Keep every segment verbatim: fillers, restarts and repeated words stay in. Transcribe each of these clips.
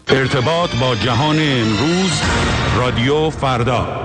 ارتباط با جهان امروز، رادیو فردا.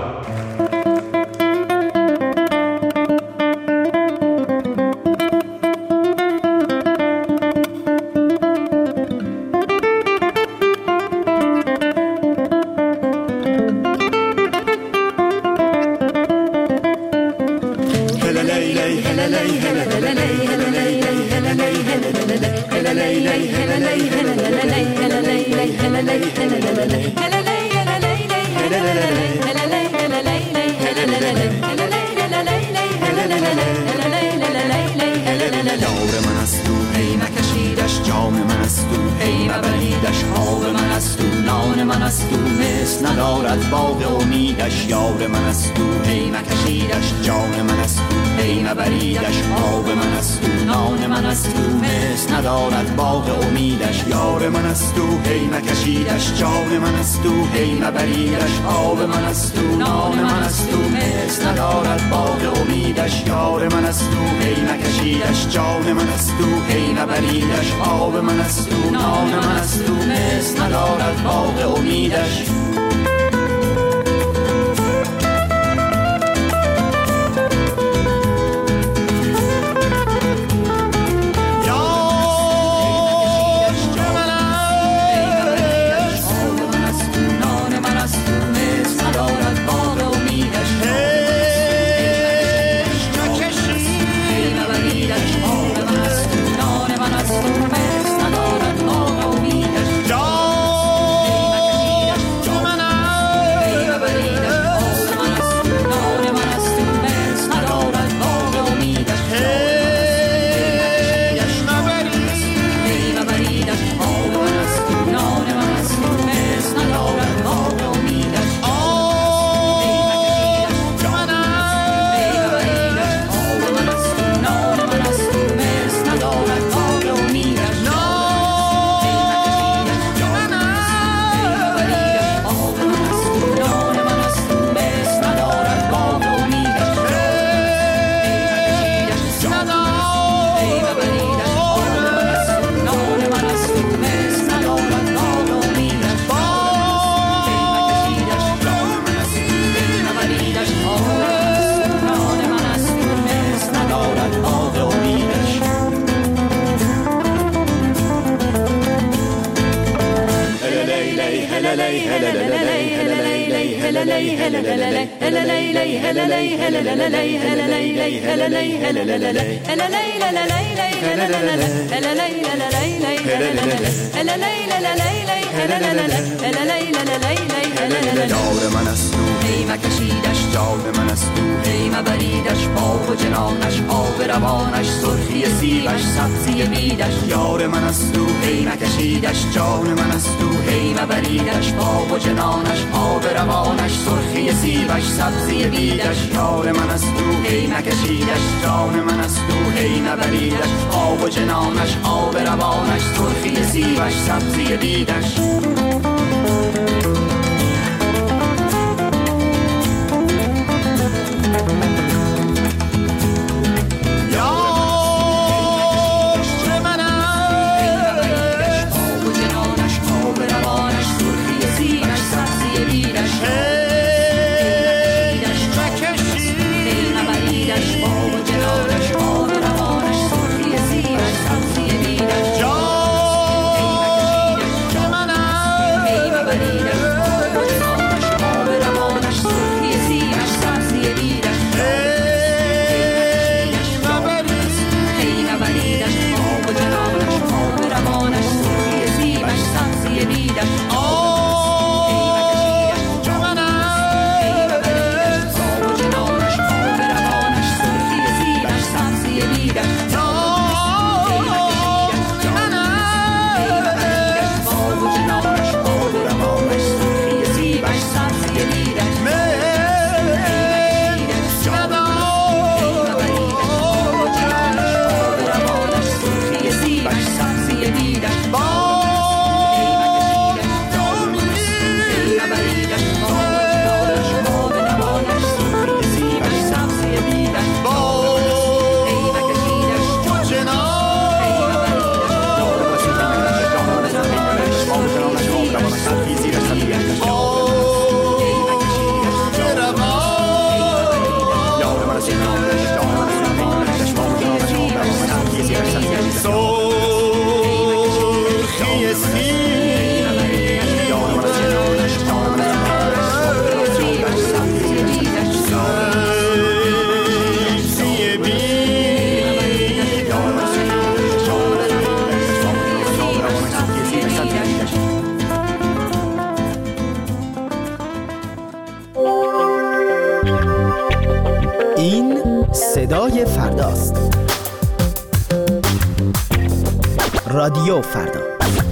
رادیو فردا.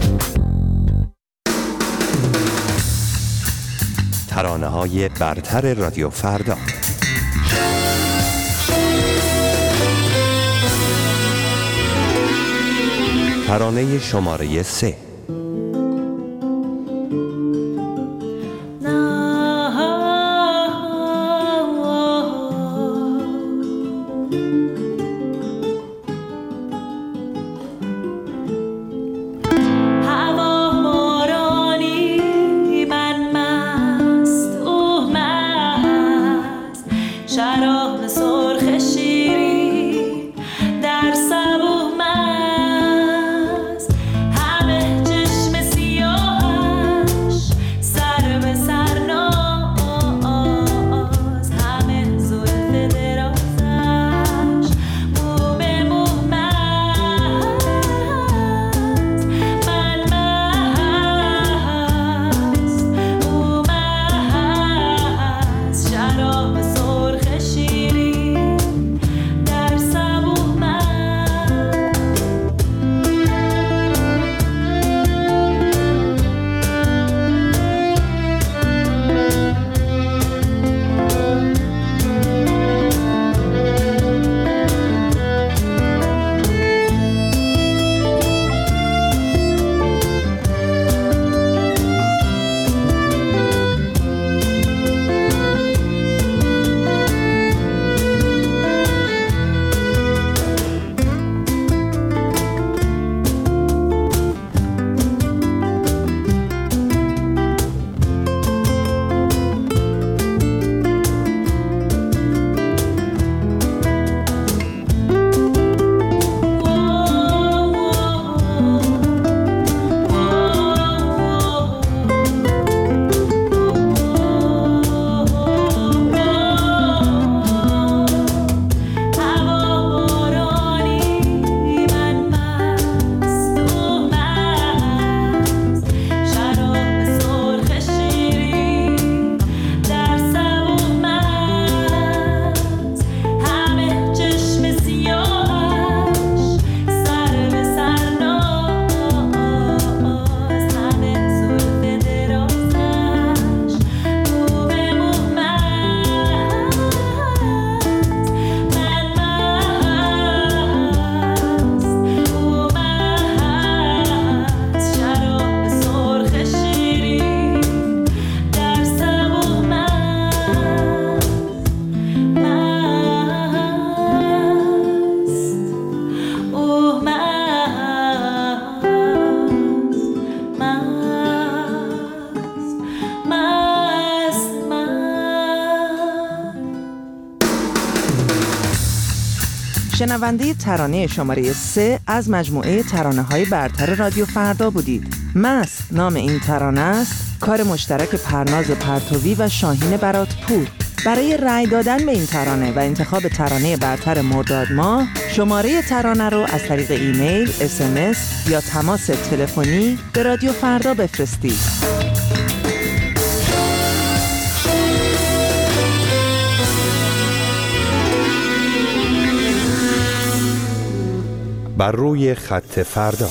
ترانه‌های برتر رادیو فردا. ترانه شماره سه. شنونده ترانه شماره سه از مجموعه ترانه‌های برتر رادیو فردا بودید. مست نام این ترانه است، کار مشترک پرناز پرتوی و شاهین براتپور. برای رأی دادن به این ترانه و انتخاب ترانه برتر مرداد ماه، شماره ترانه رو از طریق ایمیل، اس ام اس یا تماس تلفنی به رادیو فردا بفرستید. بر روی خط فردا.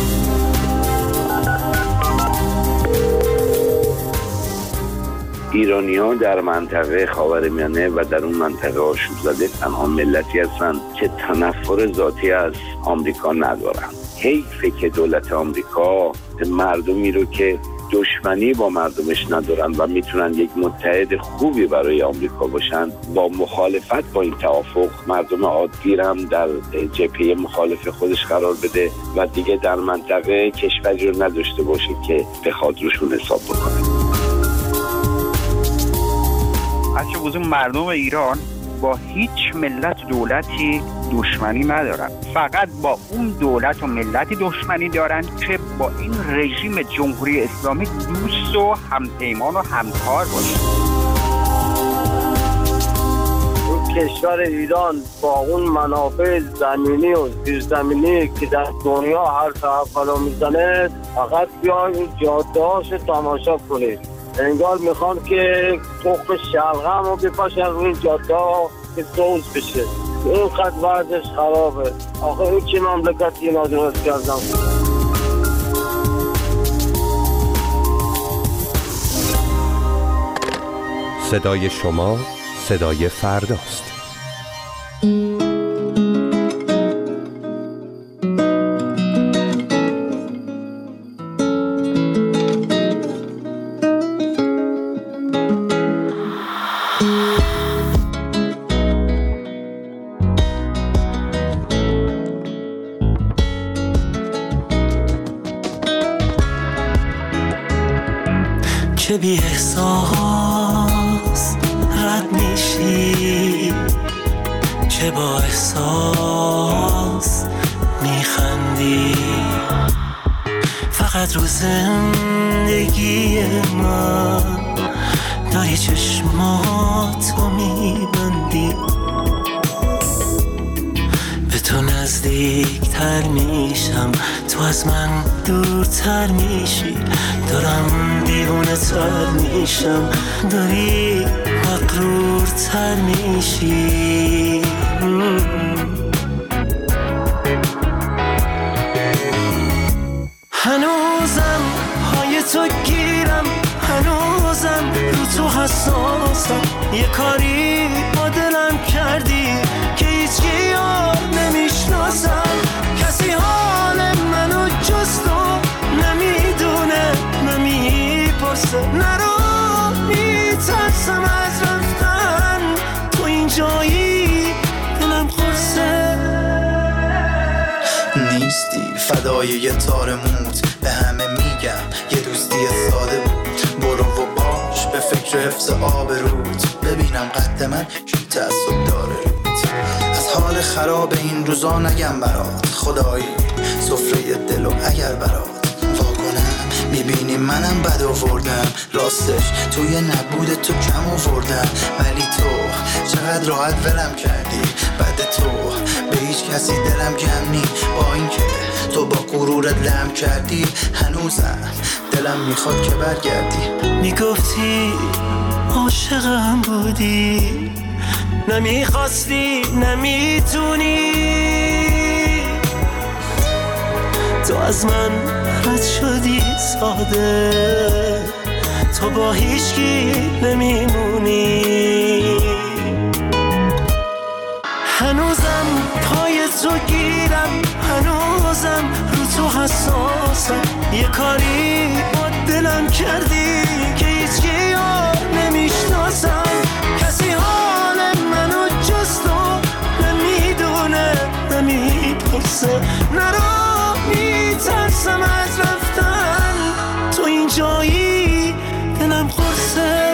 ایرانی‌ها در منطقه خاورمیانه و در اون منطقه آشوب زده تنها ملتی هستند که تنفر ذاتی از آمریکا ندارند. حیفه که دولت آمریکا مردمی رو که دشمنی با مردمش ندارن و میتونن یک متحد خوبی برای آمریکا باشن، با مخالفت با این توافق مردم عادی هم در جبهه مخالف خودش قرار بده و دیگه در منطقه کشوری رو نداشته باشه که بخواد روشون حساب بکنه. اصلا بزرگ مردم ایران با هیچ ملت دولتی دشمنی ندارن، فقط با اون دولت و ملتی دشمنی دارن که با این رژیم جمهوری اسلامی دوست و همپیمان و همکار باشن. کشور ایران با اون منابع زمینی و زیرزمینی که در دنیا هر طرف قرار میزنه، فقط بیاین این جاده هاشو تماشا کنید. انگار میخوان که تخم شلغم رو بپاشن روی این جاده ها که سوز بشه. این خط وضعش خرابه. آخه این چه مملکتی نادرست کردم. صدای شما صدای فرداست. چه بی احساس رد میشی، چه با احساس میخندی، فقط رو زندگی من داری چشماتو میبندی. به تو نزدیک تر میشم، تو از من دورتر میشی، دارم دیوانه تر میشم، داری مغرورتر میشی. هنوزم پای تو گیرم، هنوزم رو تو حساسم، یه کاری با دلم کردی که هیچ یار نمیشناسم. کسی حال منو جز تو نمیدونه، نمیپرسه، نرو میترسم از رفتن، تو اینجایی دلم خورسه. نیستی فدای یه تار موت، به همه میگم یه دوستی ساده بود. برو و باش به فکر حفظ آب رود، ببینم قد من کی تعصب داره رود. از حال خراب این روزا نگم برات، خدایی سفره دلو اگر برات واکنم. میبینی منم بد آوردم، راستش توی نبود تو کم آوردم، ولی تو چقدر راحت ولم کردی. بعد تو به هیچ کسی دلم گم نی، با اینکه تو با غرورت لم کردی، هنوزم دلم میخواد که برگردی. میگفتی عاشقم بودی، نمیخواستی نمیتونی، تو از من رد شدی ساده، تو با هیچکی نمیمونی. هنوزم پای تو گیرم، هنوزم رو تو حساسم، یه کاری با دلم کردی که هیچ یار نمیشناسم. کسی حال منو جز تو نمیدونه، نمیپرسه، نرو میترسم از رفتن، تو اینجایی دلم خورسه.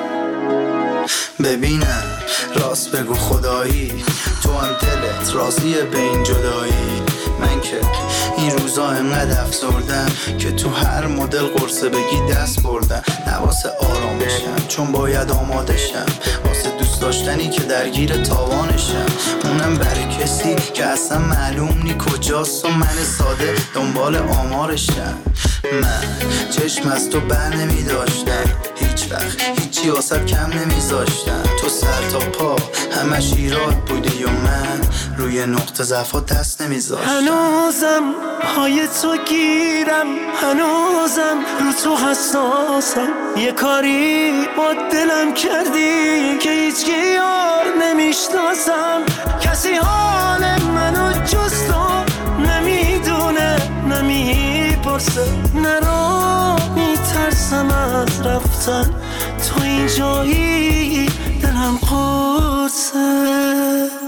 ببینم راست بگو خدایی، تو هم دلت راضیه به این جدایی. من که این روزا انقدر افسردم که تو هر مدل قرصه بگی دست بردم. نواسه آرامشم چون باید آماده شم، واسه دوست داشتنی که درگیر تاوانشم. اونم برای کسی که اصلا معلوم نی کجاست و من ساده دنبال آمارشم. من چشم از تو بر نمی داشتم، هیچ وقت هیچی واسه کم نمی زاشتم. تو سر تا پا همش ایراد بودی و من روی نقطه ضعفات دست نمی زاشتم. هنوزم پای تو گیرم، هنوزم رو تو حساسم، یه کاری با دلم کردی که هیچ یار نمیشناسم. کسی حال منو جز تو نمیدونه، نمیپرسه، نرو میترسم از رفتن، تو اینجایی دلم قرصه.